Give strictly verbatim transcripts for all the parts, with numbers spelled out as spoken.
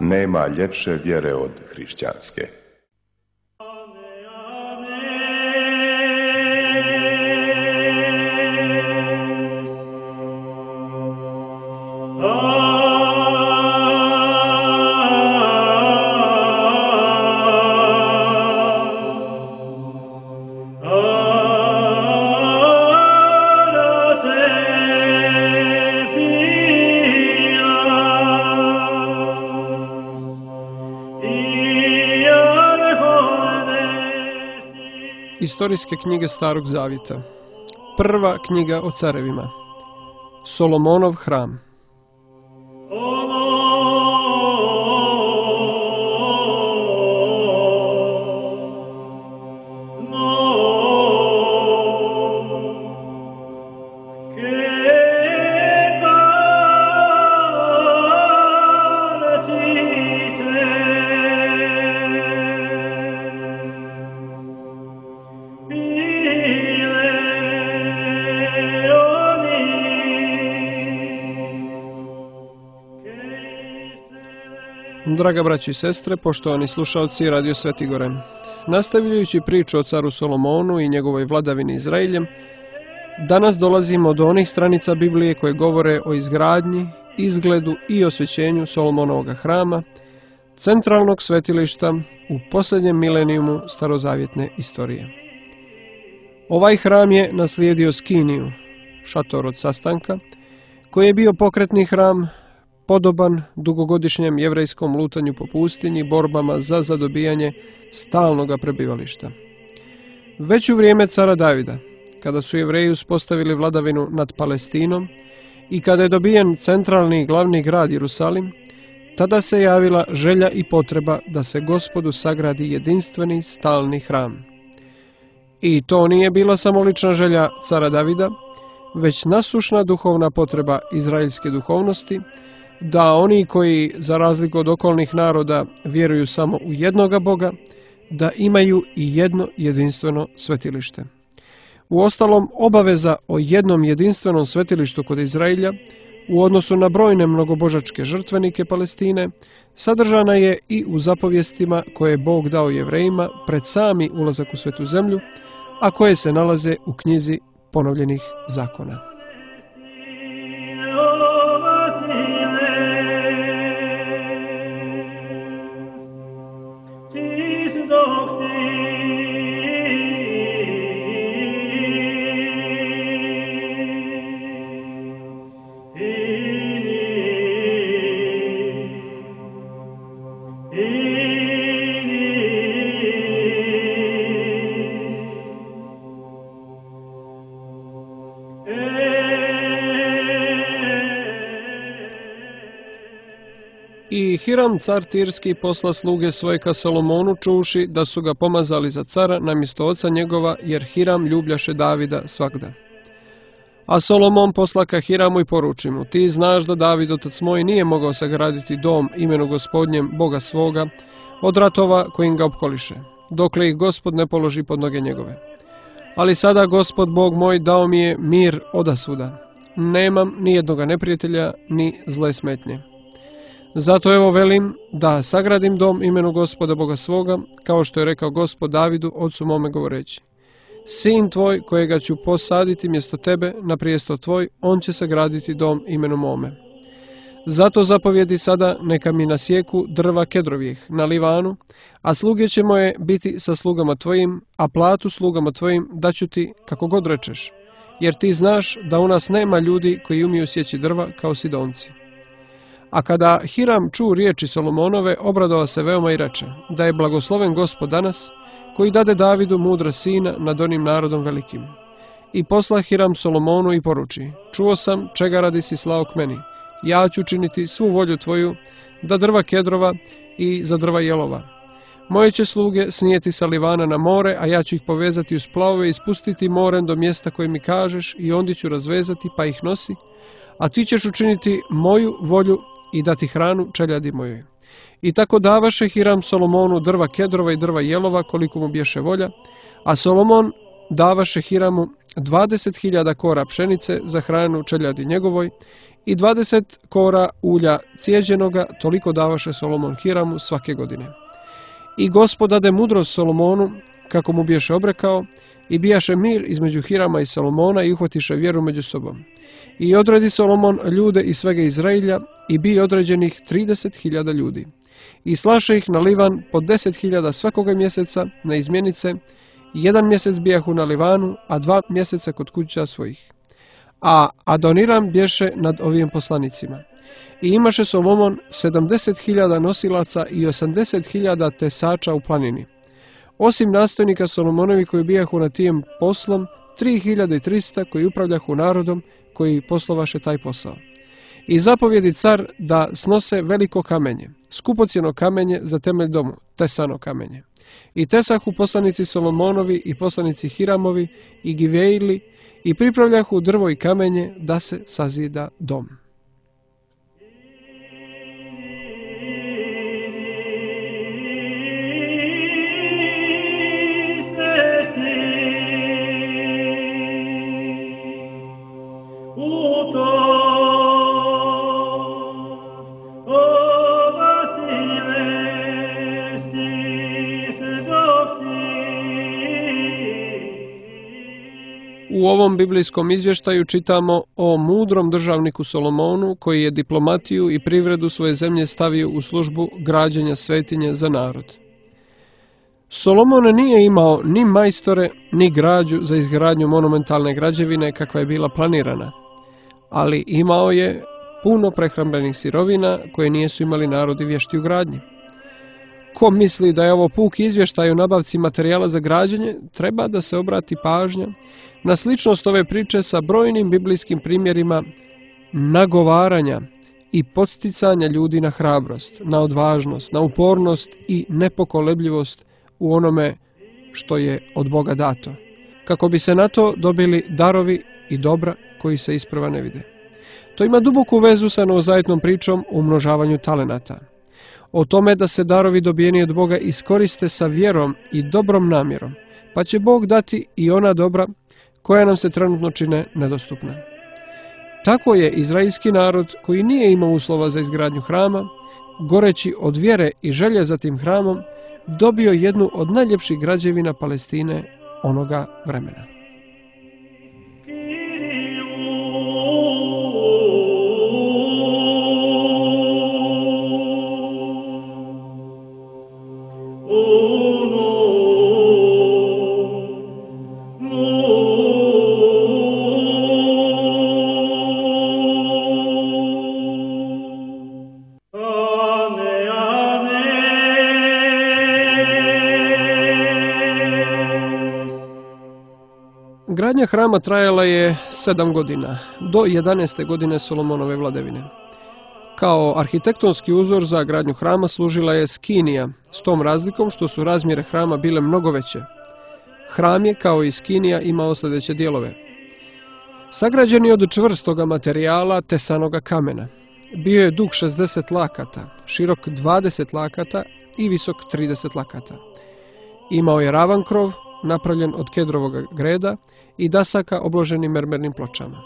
nema ljepše vjere od hrišćanske. Istorijske knjige Starog zavjeta. Prva knjiga o carevima. Solomonov hram. Draga braći i sestre, poštovani slušalci Radio Svetigore, nastavljajući priču o caru Solomonu i njegovoj vladavini Izraeljem, danas dolazimo do onih stranica Biblije koje govore o izgradnji, izgledu i osvećenju Solomonovog hrama, centralnog svetilišta u posljednjem milenijumu starozavjetne istorije. Ovaj hram je naslijedio Skiniju, šator od sastanka, koji je bio pokretni hram, podoban dugogodišnjem jevrejskom lutanju po pustinji, borbama za zadobijanje stalnoga prebivališta. Već u vrijeme cara Davida, kada su Jevreji uspostavili vladavinu nad Palestinom i kada je dobijen centralni i glavni grad Jerusalim, tada se javila želja i potreba da se Gospodu sagradi jedinstveni stalni hram. I to nije bila samo lična želja cara Davida, već nasušna duhovna potreba izraelske duhovnosti, da oni koji, za razliku od okolnih naroda, vjeruju samo u jednoga Boga, da imaju i jedno jedinstveno svetilište. Uostalom, obaveza o jednom jedinstvenom svetilištu kod Izraelja u odnosu na brojne mnogobožačke žrtvenike Palestine sadržana je i u zapovjestima koje je Bog dao Jevrejima pred sami ulazak u Svetu zemlju, a koje se nalaze u knjizi ponovljenih zakona. I Hiram car Tirski posla sluge svoje ka Solomonu, čuši da su ga pomazali za cara namjesto oca njegova, jer Hiram ljubljaše Davida svagda. A Solomon posla ka Hiramu i poruči mu: ti znaš da David otac moj nije mogao sagraditi dom imenu Gospodnjem Boga svoga od ratova kojim ga opkoliše, dokle ih Gospod ne položi pod noge njegove. Ali sada Gospod Bog moj dao mi je mir odasvuda. Nemam ni jednoga neprijatelja, ni zle smetnje. Zato evo velim da sagradim dom imenu Gospoda Boga svoga, kao što je rekao Gospod Davidu, ocu mome, govoreći: sin tvoj, kojega ću posaditi mjesto tebe na prijesto tvoj, on će sagraditi dom imenu mome. Zato zapovjedi sada, neka mi nasjeku drva kedrovih na Livanu, a sluge će moje biti sa slugama tvojim, a platu slugama tvojim daću ti kako god rečeš, jer ti znaš da u nas nema ljudi koji umiju sjeći drva kao Sidonci. A kada Hiram čuo riječi Solomonove, obradova se veoma i reče: da je blagosloven Gospod danas, koji dade Davidu mudra sina nad onim narodom velikim. I posla Hiram Solomonu i poruči: čuo sam čega radi si slao k meni. Ja ću činiti svu volju tvoju, da drva kedrova i za drva jelova. Moje će sluge snijeti sa Livana na more, a ja ću ih povezati uz plavove i spustiti morem do mjesta koje mi kažeš, i ondje ću razvezati pa ih nosi, a ti ćeš učiniti moju volju i dati hranu čeljadi mojoj. I tako davaše Hiram Solomonu drva kedrova i drva jelova koliko mu bješe volja, a Solomon davaše Hiramu dvadeset hiljada kora pšenice za hranu čeljadi njegovoj i dvadeset kora ulja cijeđenoga, toliko davaše Solomon Hiramu svake godine. I Gospod dade mudrost Solomonu, kako mu biješe obrekao, i bijaše mir između Hirama i Solomona i uhvatiše vjeru među sobom. I odredi Solomon ljude iz svega Izrailja i bi određenih trideset hiljada ljudi. I slaše ih na Livan po deset hiljada svakoga mjeseca na izmjenice, jedan mjesec bijahu na Livanu, a dva mjeseca kod kuća svojih. A Adoniram bješe nad ovim poslanicima. I imaše Solomon sedamdeset hiljada nosilaca i osamdeset hiljada tesača u planini. Osim nastojnika Solomonovi koji bijahu na tijem poslom, tri hiljade trista koji upravljahu narodom koji poslovaše taj posao. I zapovjedi car da snose veliko kamenje, skupocjeno kamenje za temelj domu, tesano kamenje. I tesahu poslanici Solomonovi i poslanici Hiramovi i Givejli i pripravljahu drvo i kamenje da se sazida dom. U ovom biblijskom izvještaju čitamo o mudrom državniku Solomonu koji je diplomatiju i privredu svoje zemlje stavio u službu građenja svetinje za narod. Solomon nije imao ni majstore, ni građu za izgradnju monumentalne građevine kakva je bila planirana, ali imao je puno prehrambenih sirovina koje nisu imali narodi vješti u gradnji. Ko misli da je ovo puk izvještaj o nabavci materijala za građenje, treba da se obrati pažnja na sličnost ove priče sa brojnim biblijskim primjerima nagovaranja i podsticanja ljudi na hrabrost, na odvažnost, na upornost i nepokolebljivost u onome što je od Boga dato, kako bi se na to dobili darovi i dobra koji se isprva ne vide. To ima duboku vezu sa novozavetnom pričom o umnožavanju talenata. O tome da se darovi dobijeni od Boga iskoriste sa vjerom i dobrom namjerom, pa će Bog dati i ona dobra koja nam se trenutno čine nedostupna. Tako je izraelski narod koji nije imao uslova za izgradnju hrama, goreći od vjere i želje za tim hramom, dobio jednu od najljepših građevina Palestine onoga vremena. Gradnja hrama trajala je sedam godina, do jedanaeste godine Solomonove vladavine. Kao arhitektonski uzor za gradnju hrama služila je Skinija, s tom razlikom što su razmjere hrama bile mnogo veće. Hram je, kao i Skinija, imao sljedeće dijelove. Sagrađen je od čvrstoga materijala tesanoga kamena. Bio je dug šezdeset lakata, širok dvadeset lakata i visok trideset lakata. Imao je ravan krov, napravljen od kedrovog greda i dasaka obloženim mermernim pločama.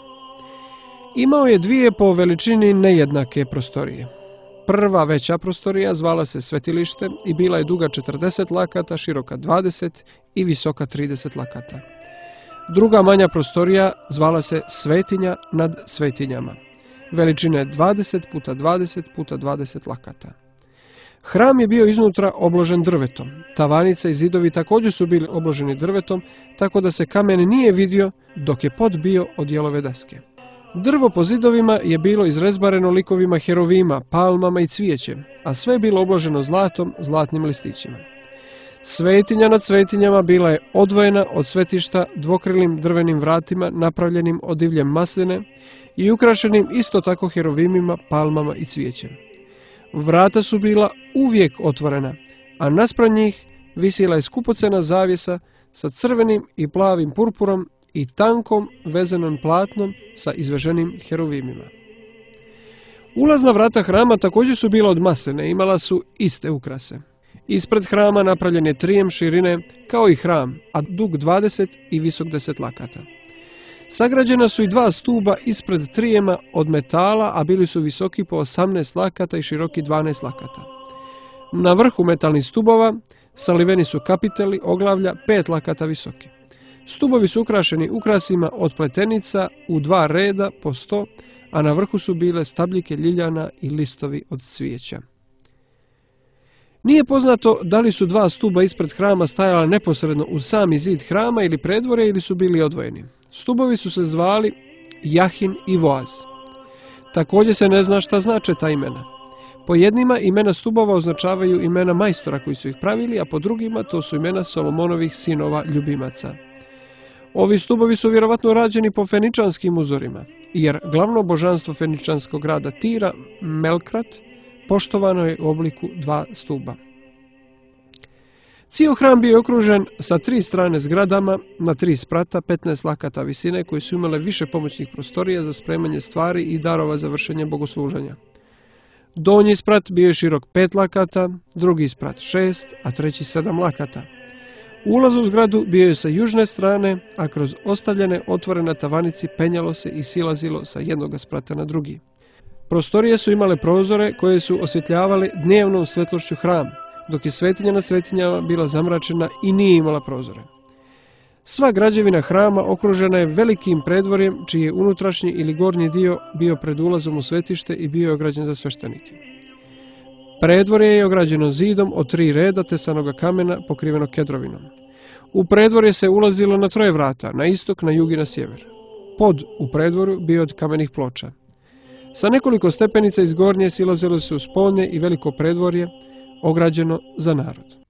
Imao je dvije po veličini nejednake prostorije. Prva veća prostorija zvala se svetilište i bila je duga četrdeset lakata, široka dvadeset i visoka trideset lakata. Druga manja prostorija zvala se svetinja nad svetinjama, veličine dvadeset puta dvadeset puta dvadeset lakata. Hram je bio iznutra obložen drvetom. Tavanice i zidovi također su bili obloženi drvetom, tako da se kamen nije vidio dok je pod bio od dijelove daske. Drvo po zidovima je bilo izrezbareno likovima herovima, palmama i cvijećem, a sve je bilo obloženo zlatom, zlatnim listićima. Svetinja nad svetinjama bila je odvojena od svetišta dvokrilim drvenim vratima napravljenim od divlje masline i ukrašenim isto tako herovimima, palmama i cvijećem. Vrata su bila uvijek otvorena, a naspram njih visila je skupocena zavjesa sa crvenim i plavim purpurom i tankom vezenom platnom sa izveženim herovimima. Ulazna vrata hrama također su bila od masline, imala su iste ukrase. Ispred hrama napravljen je trijem širine kao i hram, a dug dvadeset i visok deset lakata. Sagrađena su i dva stuba ispred trijema od metala, a bili su visoki po osamnaest lakata i široki dvanaest lakata. Na vrhu metalnih stubova saliveni su kapiteli oglavlja pet lakata visoki. Stubovi su ukrašeni ukrasima od pletenica u dva reda po sto, a na vrhu su bile stabljike ljiljana i listovi od cvijeća. Nije poznato da li su dva stuba ispred hrama stajala neposredno uz sami zid hrama ili predvorje ili su bili odvojeni. Stubovi su se zvali Jahin i Voaz. Također se ne zna šta znače ta imena. Po jednima imena stubova označavaju imena majstora koji su ih pravili, a po drugima to su imena Solomonovih sinova ljubimaca. Ovi stubovi su vjerovatno rađeni po feničanskim uzorima, jer glavno božanstvo feničanskog grada Tira, Melkrat, poštovano je u obliku dva stuba. Cijel hram bio je okružen sa tri strane zgradama na tri sprata, petnaest lakata visine, koji su imale više pomoćnih prostorija za spremanje stvari i darova za vršenje bogosluženja. Donji sprat bio je širok pet lakata, drugi sprat šest, a treći sedam lakata. Ulaz u zgradu bio je sa južne strane, a kroz ostavljene otvore na tavanici penjalo se i silazilo sa jednoga sprata na drugi. Prostorije su imale prozore koje su osvjetljavali dnevnom svjetlošću hram, dok je svetinja nad svetinjama bila zamračena i nije imala prozore. Sva građevina hrama okružena je velikim predvorjem, čiji je unutrašnji ili gornji dio bio pred ulazom u svetište i bio je ograđen za sveštenike. Predvorje je ograđeno zidom od tri reda tesanoga kamena pokriveno kedrovinom. U predvorje se ulazilo na troje vrata, na istok, na jug i na sjever. Pod u predvorju bio od kamenih ploča. Sa nekoliko stepenica iz gornje silazilo se u spolnje i veliko predvorje, ograđeno za narod.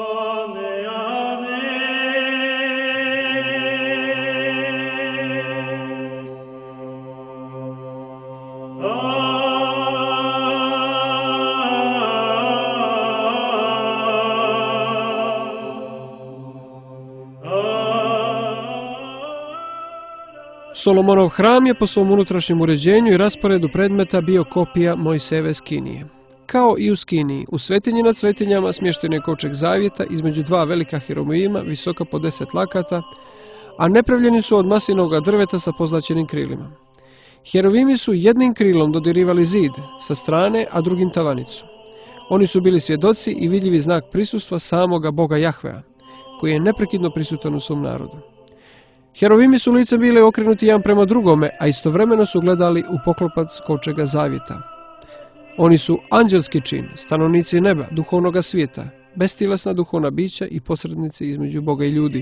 Solomonov hram je po svom unutrašnjem uređenju i rasporedu predmeta bio kopija Mojsijeve skinije. Kao i u skiniji, u svetinji nad svetinjama smješten je kovčeg zavjeta između dva velika herovima, visoka po deset lakata, a nepravljeni su od maslinovog drveta sa pozlaćenim krilima. Herovimi su jednim krilom dodirivali zid sa strane, a drugim tavanicu. Oni su bili svjedoci i vidljivi znak prisustva samoga Boga Jahvea, koji je neprekidno prisutan u svom narodu. Herovimi su lice bili okrenuti jedan prema drugome, a istovremeno su gledali u poklopac kovčega zavjeta. Oni su anđelski čin, stanovnici neba, duhovnoga svijeta, bestilesna duhovna bića i posrednici između Boga i ljudi.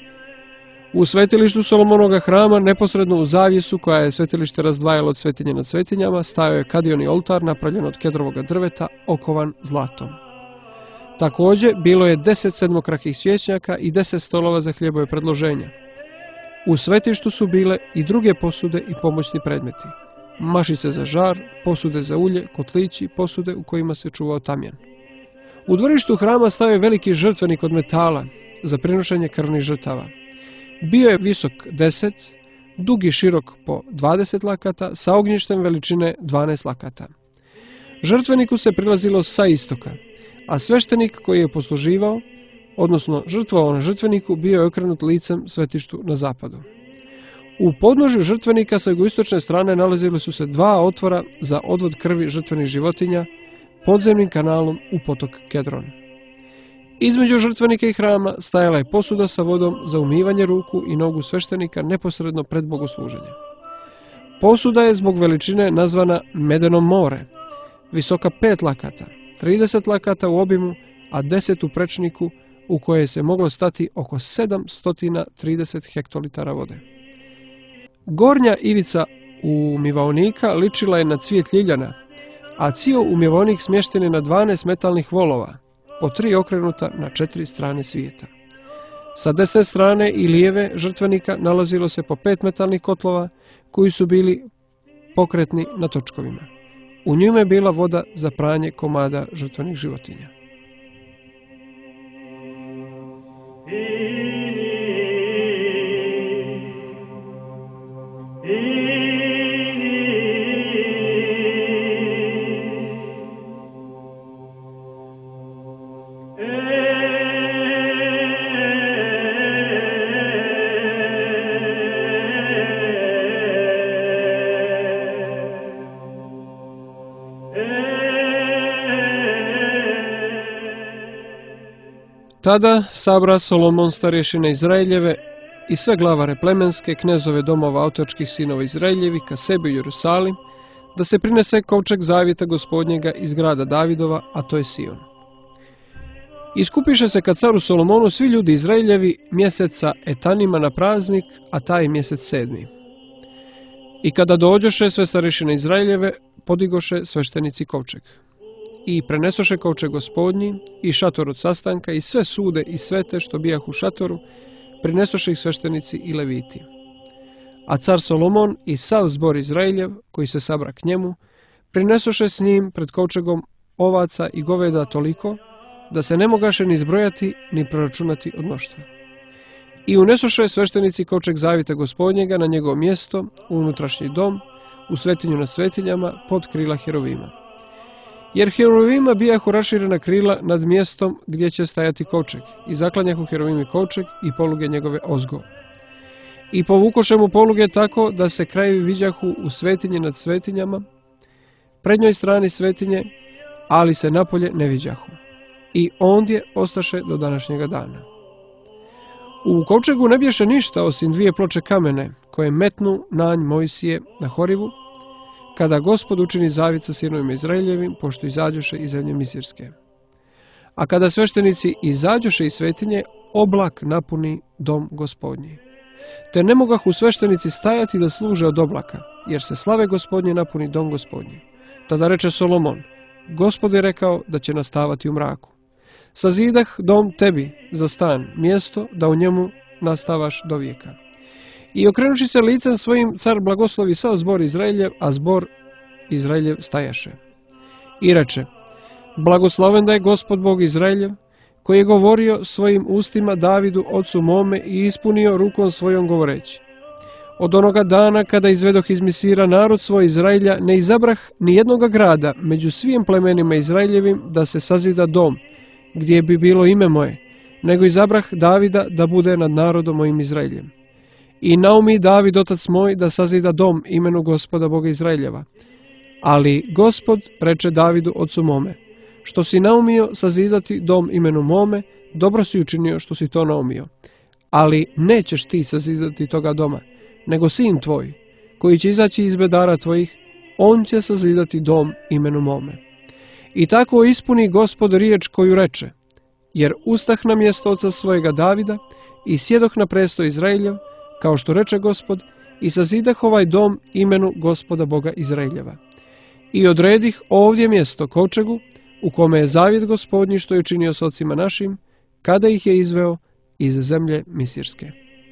U svetilištu Solomonoga hrama, neposredno u zavjesu koja je svetilište razdvajalo od svetinje nad svetinjama, stajao je kadioni oltar napravljen od kedrovoga drveta, okovan zlatom. Također, bilo je deset sedmokrakih svječnjaka i deset stolova za hljebove predloženja. U svetištu su bile i druge posude i pomoćni predmeti. Mašice za žar, posude za ulje, kotlići, posude u kojima se čuvao tamjan. U dvorištu hrama stajao je veliki žrtvenik od metala za prinošenje krvnih žrtava. Bio je visok deset, dug i širok po dvadeset lakata, sa ognjištem veličine dvanaest lakata. Žrtveniku se prilazilo sa istoka, a sveštenik koji je posluživao, odnosno žrtvovao na žrtveniku, bio je okrenut licem svetištu na zapadu. U podnožju žrtvenika sa jugoistočne strane nalazili su se dva otvora za odvod krvi žrtvenih životinja podzemnim kanalom u potok Kedron. Između žrtvenika i hrama stajala je posuda sa vodom za umivanje ruku i nogu sveštenika neposredno pred bogosluženje. Posuda je zbog veličine nazvana Medeno more, visoka pet lakata, trideset lakata u obimu, a deset u prečniku, u koje se moglo stati oko sedamsto trideset hektolitara vode. Gornja ivica umivaonika ličila je na cvijet ljiljana, a cijel umivaonik smješten je na dvanaest metalnih volova, po tri okrenuta na četiri strane svijeta. Sa desne strane i lijeve žrtvenika nalazilo se po pet metalnih kotlova, koji su bili pokretni na točkovima. U njima je bila voda za pranje komada žrtvenih životinja. Tada sabra Solomon starješine Izraeljeve i sve glavare plemenske, knezove domova otočkih sinova Izraeljevi ka sebi u Jerusalim, da se prinese kovčeg zavjeta gospodnjega iz grada Davidova, a to je Sion. Iskupiše se kad caru Solomonu svi ljudi Izraeljevi mjeseca Etanima na praznik, a taj mjesec sedmi. I kada dođoše sve starješine Izraeljeve, podigoše sveštenici kovčeg. I prenesoše kovčeg gospodnji, i šator od sastanka, i sve sude i svete što bijah u šatoru, prinesoše ih sveštenici i leviti. A car Solomon i sav zbor Izraeljev, koji se sabra k njemu, prinesoše s njim pred kovčegom ovaca i goveda toliko, da se ne mogaše ni zbrojati, ni proračunati od mnoštva. I unesoše sveštenici kovčeg zavjeta gospodnjega na njegovo mjesto, u unutrašnji dom, u svetinju na svetinjama, pod krila Herovima. Jer Herovima bijahu raširena krila nad mjestom gdje će stajati kovčeg, i zaklanjahu Herovimi kovčeg i poluge njegove ozgo. I povukoše mu poluge tako da se krajevi viđahu u svetinji nad svetinjama, prednjoj strani svetinje, ali se napolje ne viđahu. I ondje ostaše do današnjega dana. U kovčegu ne bješe ništa osim dvije ploče kamene, koje metnu na nj Mojsije na Horivu, kada Gospod učini zavjet sa sinovima Izraeljevim, pošto izađoše iz zemlje Misirske. A kada sveštenici izađoše iz svetinje, oblak napuni dom gospodnji. Te ne mogahu sveštenici stajati da služe od oblaka, jer se slave gospodnje napuni dom gospodnji. Tada reče Solomon, Gospod je rekao da će nastavati u mraku. Sazidah dom tebi za stan, mjesto da u njemu nastavaš do vijeka. I okrenuši se licem svojim, car blagoslovi sav zbor Izraeljev, a zbor Izraeljev stajaše. I reče, blagosloven da je Gospod Bog Izraeljev, koji je govorio svojim ustima Davidu, ocu mome, i ispunio rukom svojom govoreći. Od onoga dana kada izvedoh iz Misira narod svoj Izraelja, ne izabrah ni jednoga grada među svim plemenima Izraeljevim da se sazida dom, gdje bi bilo ime moje, nego izabrah Davida da bude nad narodom mojim Izraeljem. I naumi David, otac moj, da sazida dom imenu Gospoda Boga Izraeljeva. Ali Gospod reče Davidu, ocu mome, što si naumio sazidati dom imenu mome, dobro si učinio što si to naumio. Ali nećeš ti sazidati toga doma, nego sin tvoj, koji će izaći iz bedara tvojih, on će sazidati dom imenu mome. I tako ispuni Gospod riječ koju reče, jer ustah na mjesto oca svojega Davida i sjedoh na presto Izraeljev, kao što reče Gospod, i sazidah ovaj dom imenu Gospoda Boga Izraeljeva. I odredih ovdje mjesto kovčegu, u kome je zavjet gospodnji što je učinio s ocima našim, kada ih je izveo iz zemlje Misirske.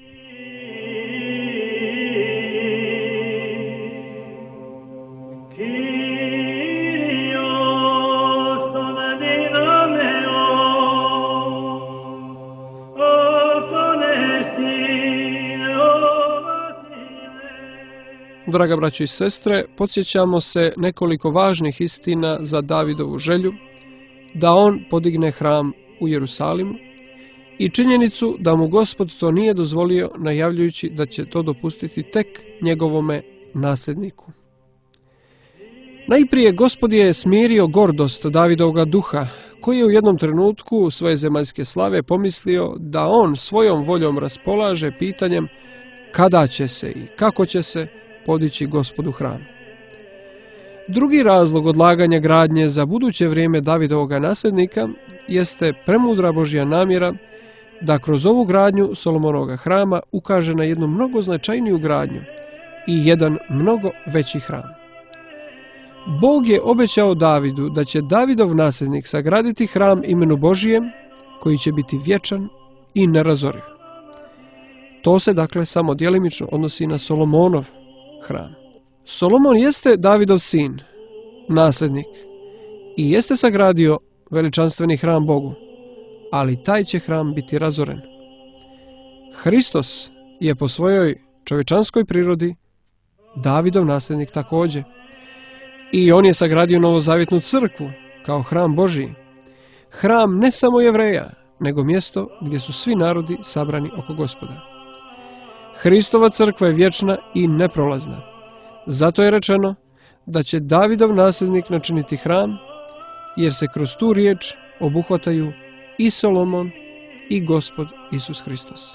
Draga braćo i sestre, podsjećamo se nekoliko važnih istina za Davidovu želju da on podigne hram u Jerusalimu i činjenicu da mu Gospod to nije dozvolio, najavljujući da će to dopustiti tek njegovome nasljedniku. Najprije Gospod je smirio gordost Davidovoga duha, koji je u jednom trenutku svoje zemaljske slave pomislio da on svojom voljom raspolaže pitanjem kada će se i kako će se podići Gospodu hram. Drugi razlog odlaganja gradnje za buduće vrijeme Davidovoga nasljednika jeste premudra Božja namjera da kroz ovu gradnju Solomonoga hrama ukaže na jednu mnogo značajniju gradnju i jedan mnogo veći hram. Bog je obećao Davidu da će Davidov nasljednik sagraditi hram imenu Božijem, koji će biti vječan i nerazoriv. To se dakle samo djelimično odnosi na Solomonov hram. Solomon jeste Davidov sin, nasljednik, i jeste sagradio veličanstveni hram Bogu, ali taj će hram biti razoren. Hristos je po svojoj čovječanskoj prirodi Davidov nasljednik također. I on je sagradio novozavjetnu crkvu kao hram Božiji. Hram ne samo Jevreja, nego mjesto gdje su svi narodi sabrani oko Gospoda. Hristova crkva je vječna i neprolazna. Zato je rečeno da će Davidov nasljednik načiniti hram, jer se kroz tu riječ obuhvataju i Solomon i Gospod Isus Hristos.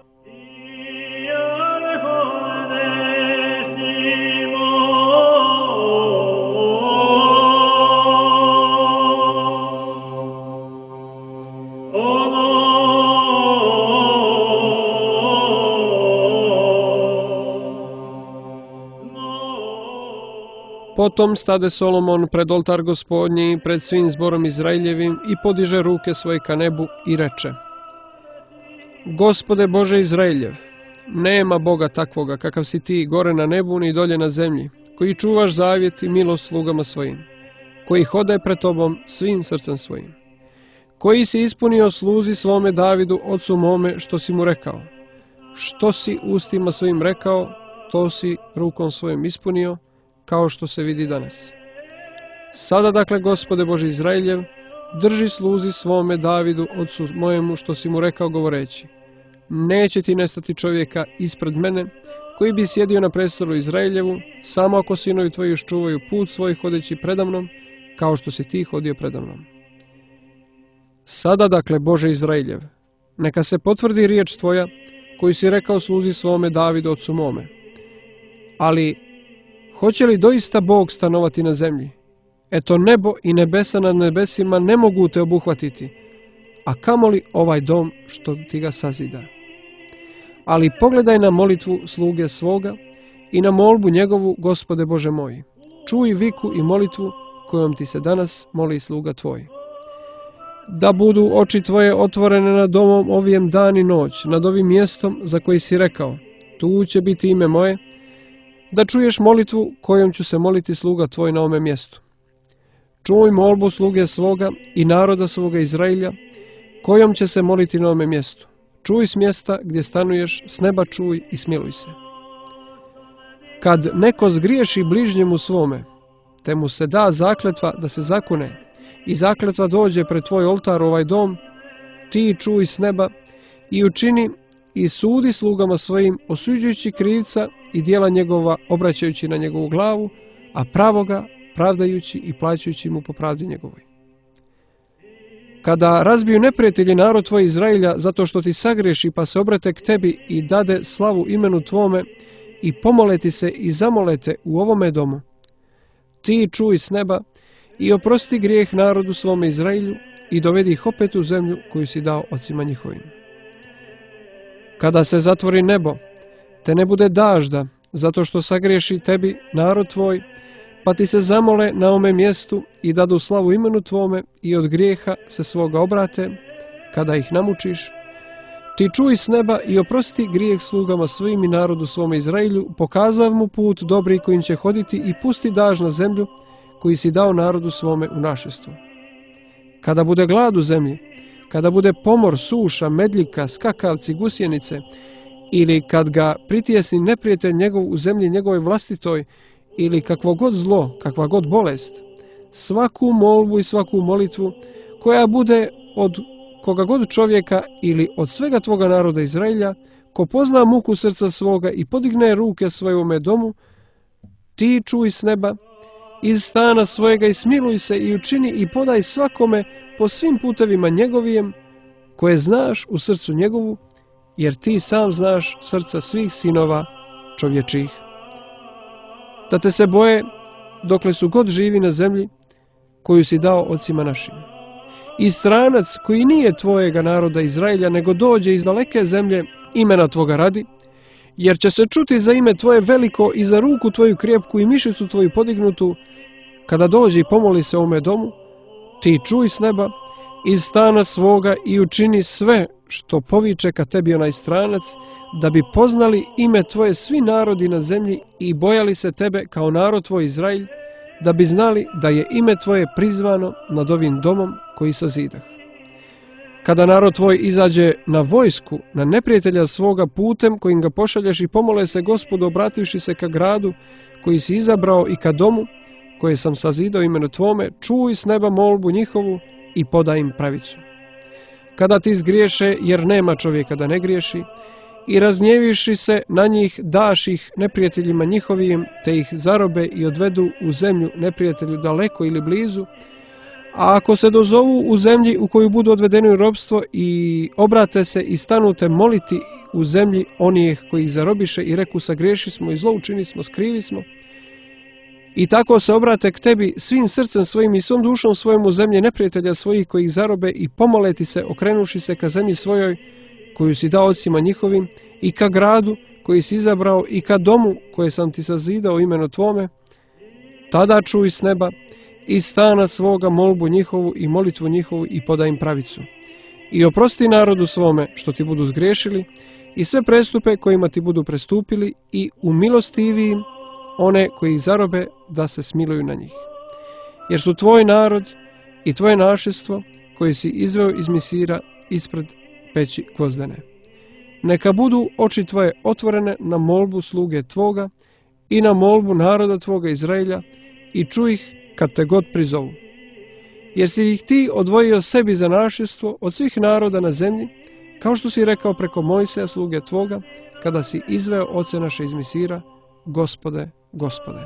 Potom stade Solomon pred oltar Gospodnji, pred svim zborom Izraeljevim i podiže ruke svoje ka nebu i reče: Gospode Bože Izraeljev, nema Boga takvoga kakav si ti gore na nebu ni dolje na zemlji, koji čuvaš zavjet i milost slugama svojim, koji hode pred tobom svim srcem svojim, koji si ispunio sluzi svome Davidu, ocu mome, što si mu rekao. Što si ustima svojim rekao, to si rukom svojim ispunio, kao što se vidi danas. Sada dakle, Gospode Bože Izraeljev, drži sluzi svome Davidu, ocu mojemu, što si mu rekao govoreći: neće ti nestati čovjeka ispred mene, koji bi sjedio na prestolu Izraeljevu, samo ako sinovi tvoji iščuvaju put svoj hodeći predamnom, kao što si ti hodio predamnom. Sada dakle, Bože Izraeljev, neka se potvrdi riječ tvoja, koju si rekao sluzi svome Davidu, ocu mome. Ali hoće li doista Bog stanovati na zemlji? Eto, nebo i nebesa nad nebesima ne mogu te obuhvatiti, a kamoli ovaj dom što ti ga sazida. Ali pogledaj na molitvu sluge svoga i na molbu njegovu, Gospode Bože moj. Čuj viku i molitvu kojom ti se danas moli sluga tvoj. Da budu oči tvoje otvorene nad domom ovijem dan i noć, nad ovim mjestom za koji si rekao: tu će biti ime moje, da čuješ molitvu kojom ću se moliti sluga tvoj na ome mjestu. Čuj molbu sluge svoga i naroda svoga Izraelja, kojom će se moliti na ome mjestu. Čuj s mjesta gdje stanuješ, s neba čuj i smiluj se. Kad neko zgriješi bližnjemu svome, te mu se da zakletva da se zakune, i zakletva dođe pred tvoj oltar, ovaj dom, ti čuj s neba i učini i sudi slugama svojim, osuđujući krivca i djela njegova, obraćajući na njegovu glavu, a pravoga pravdajući i plaćajući mu po pravdi njegovoj. Kada razbiju neprijatelji narod tvoj Izraelja zato što ti sagriješi, pa se obrate k tebi i dade slavu imenu tvome i pomole ti se i zamolete u ovome domu, ti čuj s neba i oprosti grijeh narodu svome Izraelju i dovedi ih opet u zemlju koju si dao ocima njihovim. Kada se zatvori nebo, te ne bude dažda, zato što sagriješi tebi narod tvoj, pa ti se zamole na ome mjestu i dadu slavu imenu tvome i od grijeha se svoga obrate, kada ih namučiš, ti čuj s neba i oprosti grijeh slugama svojim i narodu svome Izraelju, pokazav mu put dobri kojim će hoditi i pusti daž na zemlju koji si dao narodu svome u našestvo. Kada bude glad u zemlji, kada bude pomor, suša, medljika, skakavci, gusjenice, ili kad ga pritjesni neprijatelj njegov u zemlji njegovoj vlastitoj, ili kakvo god zlo, kakva god bolest, svaku molbu i svaku molitvu koja bude od koga god čovjeka ili od svega tvoga naroda Izraelja, ko pozna muku srca svoga i podigne ruke svojome domu, ti čuj s neba, iz stana svojega i smiluj se i učini i podaj svakome po svim putevima njegovijem, koje znaš u srcu njegovu, jer ti sam znaš srca svih sinova čovječih. Da te se boje dokle su god živi na zemlji koju si dao ocima našim. I stranac koji nije tvojega naroda Izraelja, nego dođe iz daleke zemlje imena tvoga radi, jer će se čuti za ime tvoje veliko i za ruku tvoju krepku i mišicu tvoju podignutu, kada dođe i pomoli se ovome domu, ti čuj s neba iz stana svoga i učini sve što poviče ka tebi onaj stranac, da bi poznali ime tvoje svi narodi na zemlji i bojali se tebe kao narod tvoj Izraelj, da bi znali da je ime tvoje prizvano nad ovim domom koji sazidah. Kada narod tvoj izađe na vojsku, na neprijatelja svoga putem kojim ga pošalješ i pomole se Gospodu obrativši se ka gradu koji si izabrao i ka domu koje sam sazidao imenu tvome, čuj s neba molbu njihovu i podaj im pravicu. Kada ti zgriješe, jer nema čovjeka da ne griješi, i raznjevivši se na njih daš ih neprijateljima njihovim, te ih zarobe i odvedu u zemlju neprijatelju daleko ili blizu, A ako se dozovu u zemlji u koju budu odvedeni u robstvo i obrate se i stanute moliti u zemlji onih koji ih zarobiše i reku sagriješi smo i zlo učini smo, skrivi smo, i tako se obrate k tebi svim srcem svojim i svom dušom svojom u zemlji neprijatelja svojih koji ih zarobe i pomoleti se, okrenuši se ka zemlji svojoj koju si dao ocima njihovim i ka gradu koji si izabrao i ka domu koje sam ti sazidao imenu tvome, tada čuj s neba iz stana svoga molbu njihovu i molitvu njihovu i podaj im pravicu. I oprosti narodu svome što ti budu zgriješili i sve prestupe kojima ti budu prestupili i umilostivi im one koji ih zarobe da se smiluju na njih. Jer su tvoj narod i tvoje našestvo koje si izveo iz Misira ispred peći gvozdene. Neka budu oči tvoje otvorene na molbu sluge tvoga i na molbu naroda tvoga Izraelja i čuj ih kad te god prizovu. Jer si ih ti odvojio sebi za našestvo od svih naroda na zemlji, kao što si rekao preko Mojsija sluge tvoga, kada si izveo oce naše iz Misira, Gospode, Gospode.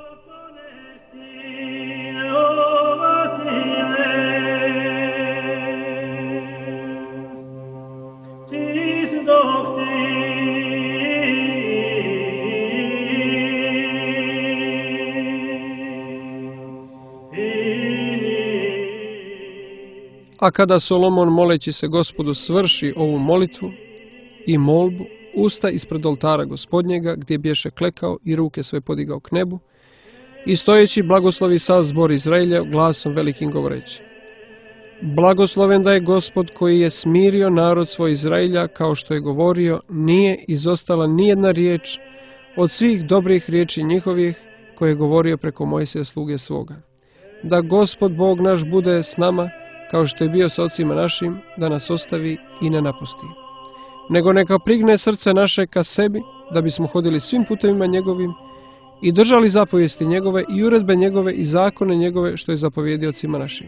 A kada Solomon moleći se Gospodu svrši ovu molitvu i molbu, usta ispred oltara Gospodnjega, gdje bješe klekao i ruke sve podigao k nebu, i stojeći blagoslovi sav zbor Izraelja glasom velikim govoreći: Blagosloven da je Gospod koji je smirio narod svoj Izraelja, kao što je govorio, nije izostala nijedna riječ od svih dobrih riječi njihovih koje je govorio preko Mojsija sluge svoga. Da Gospod Bog naš bude s nama, kao što je bio s ocima našim, da nas ostavi i ne napusti. Nego neka prigne srce naše ka sebi, da bismo hodili svim putevima njegovim i držali zapovijesti njegove i uredbe njegove i zakone njegove, što je zapovjedio ocima našim.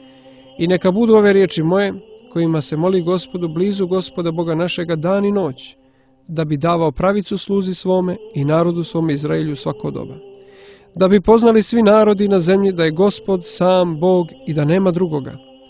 I neka budu ove riječi moje, kojima se moli Gospodu blizu Gospoda Boga našega dan i noć, da bi davao pravicu sluzi svome i narodu svome Izraelju svako doba. Da bi poznali svi narodi na zemlji da je Gospod sam Bog i da nema drugoga.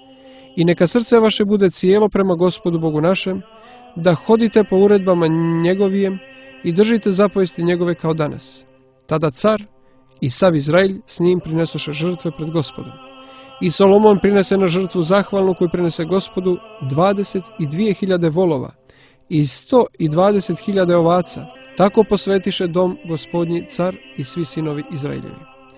I neka srce vaše bude cijelo prema Gospodu Bogu našem, da hodite po uredbama njegovijem i držite zapovijesti njegove kao danas. Tada car i sav Izraelj s njim prinesoše žrtve pred Gospodom. I Solomon prinese na žrtvu zahvalnu koju prinese Gospodu dvadeset dvije hiljade volova i sto dvadeset hiljada ovaca. Tako posvetiše dom Gospodnji car i svi sinovi Izraeljevi.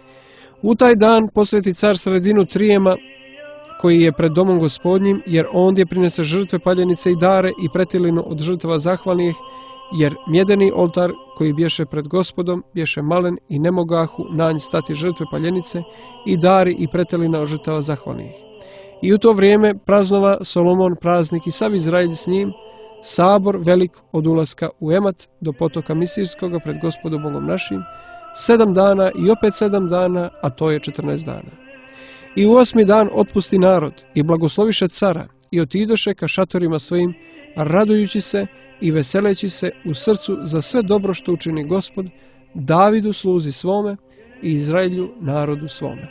U taj dan posveti car sredinu trijema koji je pred domom Gospodnjim, jer ondje prinese žrtve, paljenice i dare i pretilinu od žrtava zahvalnih, jer mjedeni oltar koji bješe pred Gospodom bješe malen i ne mogahu na nj stati žrtve, paljenice i dari i pretilina od žrtava zahvalnih. I u to vrijeme praznova Solomon praznik i sav Izraelj s njim, sabor velik od ulaska u Emat do potoka Misirskoga pred Gospodom Bogom našim, sedam dana i opet sedam dana, a to je četrnaest dana. I u osmi dan otpusti narod i blagosloviše cara i otidoše ka šatorima svojim, radujući se i veseleći se u srcu za sve dobro što učini Gospod, Davidu sluzi svome i Izraelju narodu svome.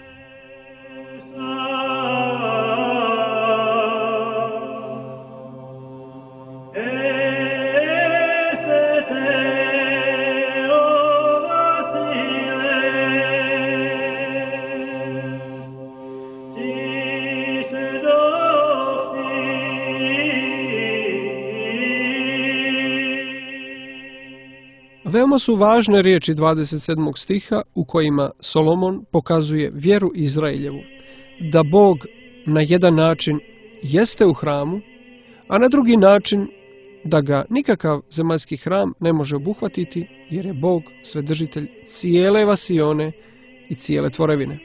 Veoma su važne riječi dvadeset sedmog stiha u kojima Solomon pokazuje vjeru Izraeljevu, da Bog na jedan način jeste u hramu, a na drugi način da ga nikakav zemaljski hram ne može obuhvatiti, jer je Bog svedržitelj cijele vasione i cijele tvorevine.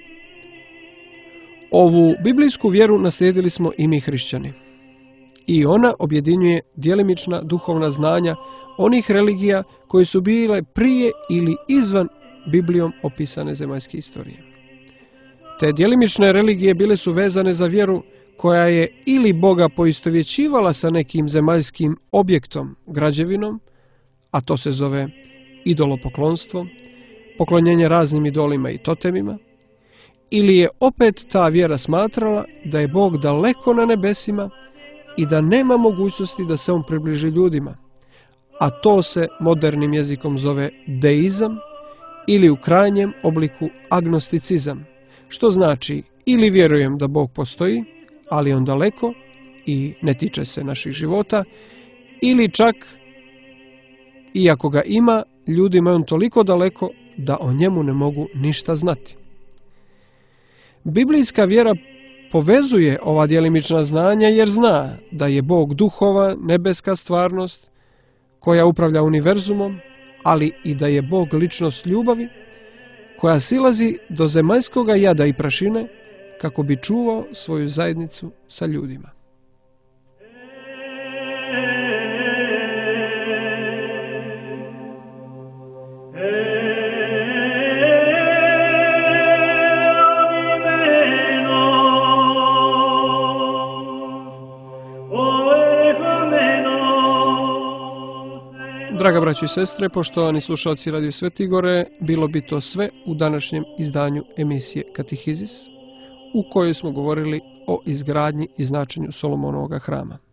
Ovu biblijsku vjeru naslijedili smo i mi hrišćani. I ona objedinjuje djelimična duhovna znanja onih religija koje su bile prije ili izvan Biblijom opisane zemaljske istorije. Te djelimične religije bile su vezane za vjeru koja je ili Boga poistovjećivala sa nekim zemaljskim objektom, građevinom, a to se zove idolopoklonstvo, poklonjenje raznim idolima i totemima, ili je opet ta vjera smatrala da je Bog daleko na nebesima i da nema mogućnosti da se on približi ljudima, a to se modernim jezikom zove deizam ili u krajnjem obliku agnosticizam, što znači ili vjerujem da Bog postoji, ali on daleko i ne tiče se naših života, ili čak, iako ga ima, ljudima je on toliko daleko da o njemu ne mogu ništa znati. Biblijska vjera povezuje ova djelimična znanja jer zna da je Bog duhova, nebeska stvarnost koja upravlja univerzumom, ali i da je Bog ličnost ljubavi koja silazi do zemaljskoga jada i prašine kako bi čuvao svoju zajednicu sa ljudima. Draga braćo i sestre, poštovani slušalci Radio Svetigore, bilo bi to sve u današnjem izdanju emisije Katehizis, u kojoj smo govorili o izgradnji i značenju Solomonovog hrama.